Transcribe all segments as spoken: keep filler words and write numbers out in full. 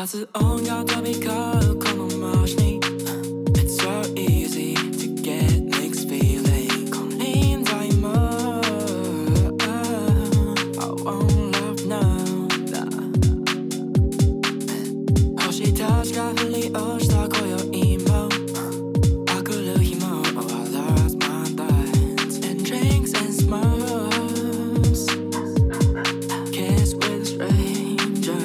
ず音が飛び交うこの街に It's so easy to get mixed feeling 金輪際も I won't love now 星たちが降り落ちた今宵も明くる日も Oh I lost my thoughts and drinks and smokes Kiss with a stranger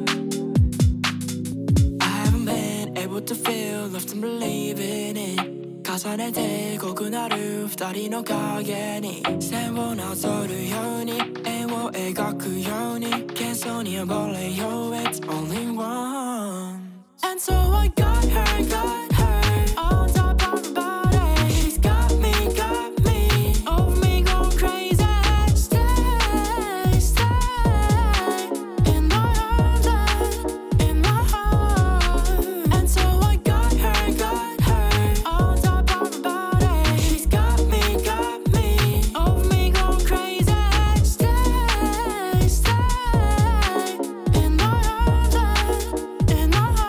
I haven't been able to feel left and believe in it 重ねて濃くなる二人の影に線をなぞるように円を描くように喧騒に溺れよう It's only one And so I got her, got her On top of her body She's got me, got me Over me going crazy Stay, stay In my heart, in my heart And so I got her, got her On top of her body She's got me, got me Over me going crazy Stay, stay In my heart, in my heart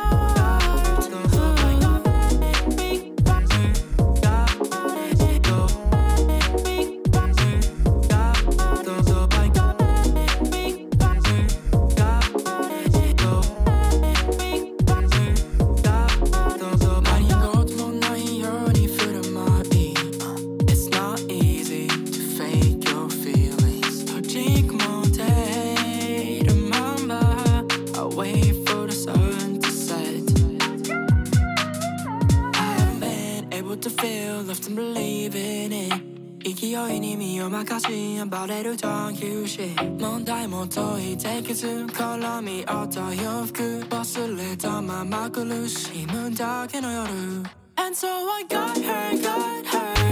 It's not easy to fake your feelings 솔직 못해 remember I wait for the sun to set I haven't been able to feel left and believe in it 勢いに身を任し暴れると休止問題も解いていけず絡み合った洋服忘れたまま苦しむだけの夜 And so I got her, got her